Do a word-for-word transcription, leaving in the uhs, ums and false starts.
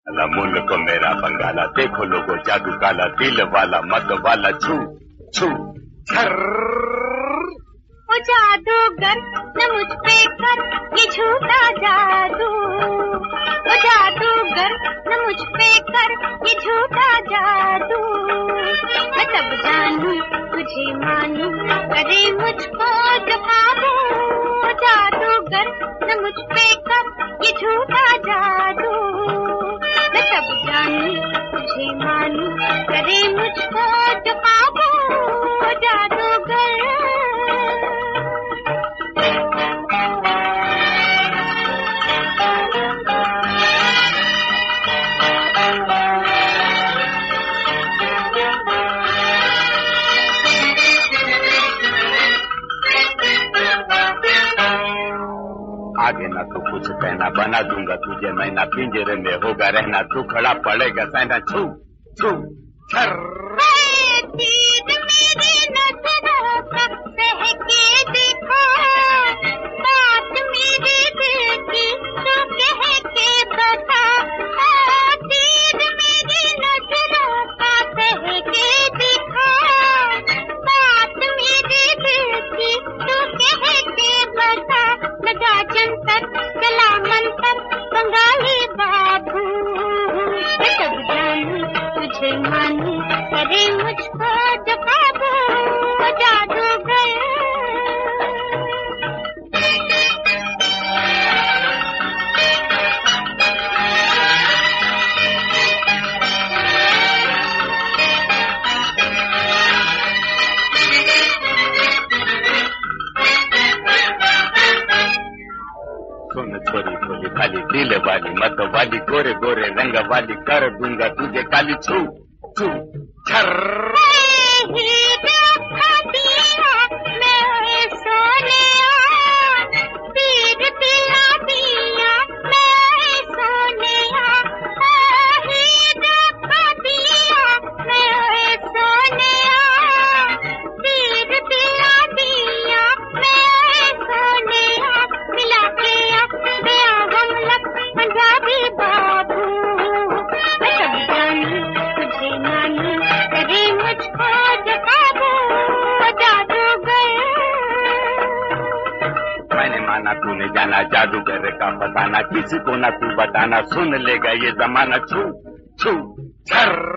अला मुल्क को मेरा बंगाला, देखो लोगो जादू काला, दिल वाला मत वाला, छू छू छर। ओ जादूगर न मुझ पे कर ये झूठा जादू, ओ जादूगर न मुझ पे कर ये झूठा जादू। मैं तब जानू तुझे मानू, करे मुझको जो काबू। ओ जादूगर न मुझ पे कर ये झूठा जादू, मैं तब जानू तुझे मानू, करे मुझको जो काबू। ओ जादूगर आगे ना तो कुछ कहना, बना दूंगा तुझे मैं ना, पिंजरे में होगा रहना, तू खड़ा पड़ेगा सहना, छू छू छर। चला मंतर बंगाली बाबू, मैं तब जानू तुझे मानू, करे मुझको जो काबू। ओ जादूगर सुन छोरी भोली भाली, दिल वाली मत वाली, गोरे गोरे रंग वाली, कर दूंगा तुझे काली, छू छू छर। माना तूने जाना जादूगर का फसाना, किसी को ना तू बताना, सुन लेगा ये जमाना, छू छू छर।